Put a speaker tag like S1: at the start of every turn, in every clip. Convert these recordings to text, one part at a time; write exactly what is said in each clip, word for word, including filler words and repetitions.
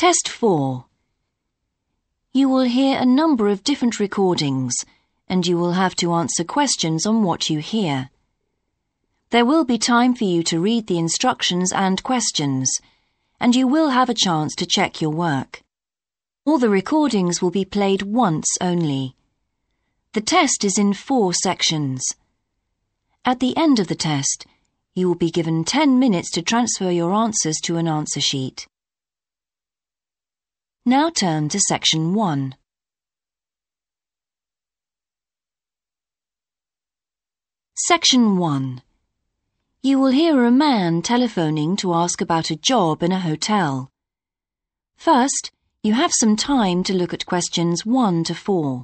S1: Test four. You will hear a number of different recordings, and you will have to answer questions on what you hear. There will be time for you to read the instructions and questions, and you will have a chance to check your work. All the recordings will be played once only. The test is in four sections. At the end of the test, you will be given ten minutes to transfer your answers to an answer sheet. Now turn to section one. Section one. You will hear a man telephoning to ask about a job in a hotel. First, you have some time to look at questions one to four.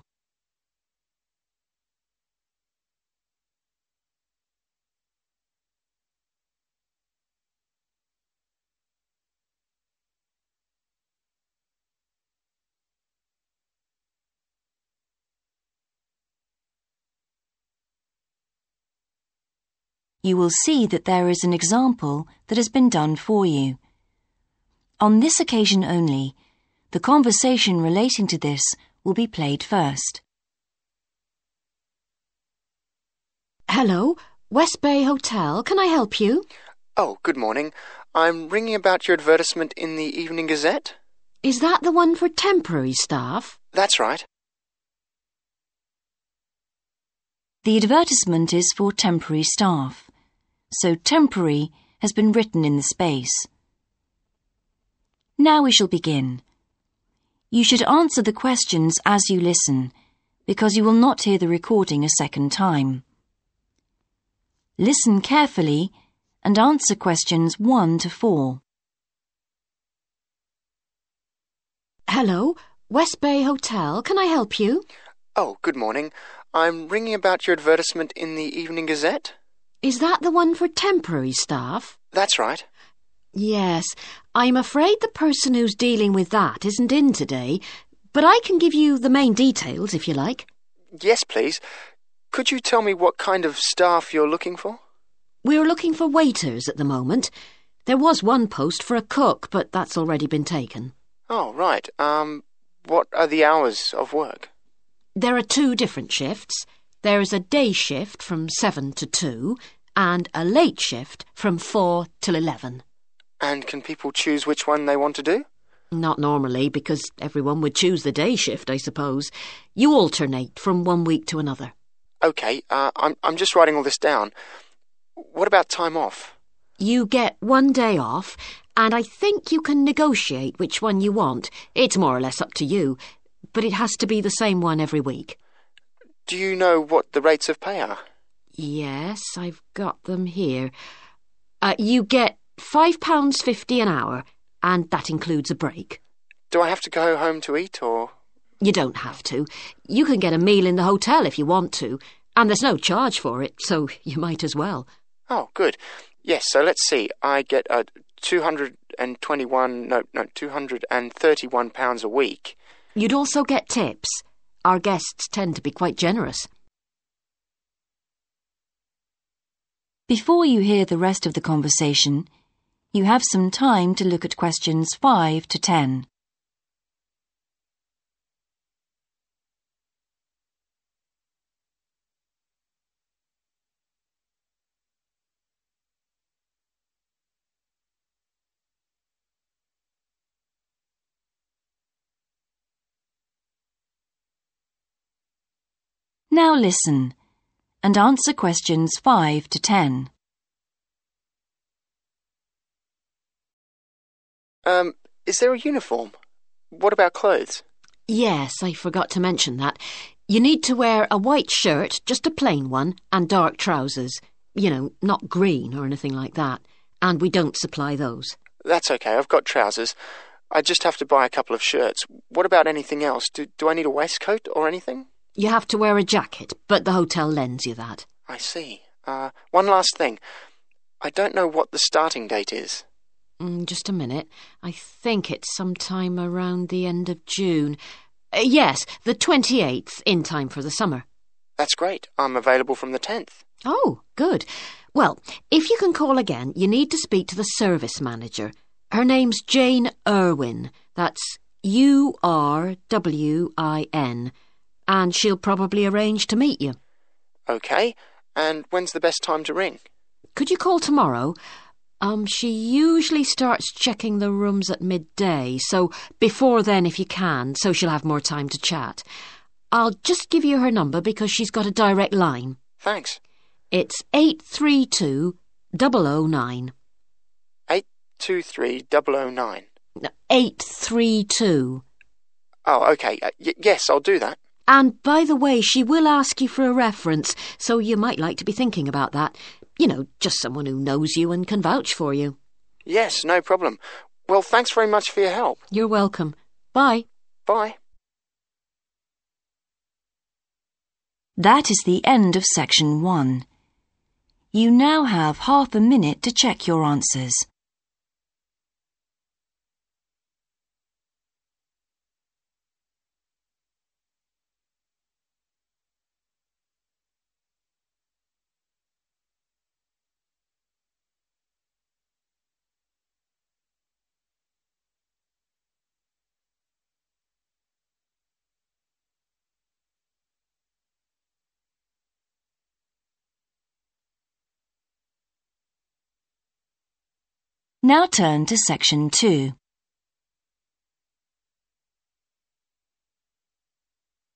S1: You will see that there is an example that has been done for you. On this occasion only, the conversation relating to this will be played first.
S2: Hello, West Bay Hotel. Can I help you?
S3: Oh, good morning. I'm ringing about your advertisement in the Evening Gazette.
S2: Is that the one for temporary staff?
S3: That's right.
S1: The advertisement is for temporary staff, so temporary has been written in the space. Now we shall begin. You should answer the questions as you listen, because you will not hear the recording a second time. Listen carefully and answer questions one to four.
S2: Hello, West Bay Hotel. Can I help you?
S3: Oh, good morning. I'm ringing about your advertisement in the Evening Gazette.
S2: Is that the one for temporary staff?
S3: That's right.
S2: Yes, I'm afraid the person who's dealing with that isn't in today, but I can give you the main details if you like.
S3: Yes, please. Could you tell me what kind of staff you're looking for?
S2: We're looking for waiters at the moment. There was one post for a cook, but that's already been taken.
S3: Oh, right. Um, what are the hours of work?
S2: There are two different shifts. There is a day shift from seven to two and a late shift from four till eleven.
S3: And can people choose which one they want to do?
S2: Not normally, because everyone would choose the day shift, I suppose. You alternate from one week to another.
S3: OK, uh, I'm, I'm just writing all this down. What about time off?
S2: You get one day off, and I think you can negotiate which one you want. It's more or less up to you, but it has to be the same one every week.
S3: Do you know what the rates of pay are?
S2: Yes, I've got them here. Uh, you get five pounds fifty an hour, and that includes a break.
S3: Do I have to go home to eat, or...?
S2: You don't have to. You can get a meal in the hotel if you want to, and there's no charge for it, so you might as well.
S3: Oh, good. Yes, so let's see. I get uh, two hundred twenty-one, no, no, two hundred thirty-one pounds a week.
S2: You'd also get tips. Our guests tend to be quite generous.
S1: Before you hear the rest of the conversation, you have some time to look at questions five to ten. Now listen and answer questions five to ten.
S3: Um, is there a uniform? What about clothes?
S2: Yes, I forgot to mention that. You need to wear a white shirt, just a plain one, and dark trousers. You know, not green or anything like that. And we don't supply those.
S3: That's okay, I've got trousers. I just have to buy a couple of shirts. What about anything else? Do, do I need a waistcoat or anything?
S2: You have to wear a jacket, but the hotel lends you that.
S3: I see. Uh, one last thing. I don't know what the starting date is.
S2: Mm, just a minute. I think it's sometime around the end of June. Uh, yes, the twenty-eighth, in time for the summer.
S3: That's great. I'm available from the tenth.
S2: Oh, good. Well, if you can call again, you need to speak to the service manager. Her name's Jane Irwin. That's U R W I N. And she'll probably arrange to meet you.
S3: OK. And when's the best time to ring?
S2: Could you call tomorrow? Um, she usually starts checking the rooms at midday, so before then if you can, so she'll have more time to chat. I'll just give you her number because she's got a direct line.
S3: Thanks.
S2: It's eight three two, double oh nine.
S3: eight two three, double oh nine.
S2: eight three two.
S3: Oh, OK. Uh, y- yes, I'll do that.
S2: And by the way, she will ask you for a reference, so you might like to be thinking about that. You know, just someone who knows you and can vouch for you.
S3: Yes, no problem. Well, thanks very much for your help.
S2: You're welcome. Bye.
S3: Bye.
S1: That is the end of section one. You now have half a minute to check your answers. Now turn to section two.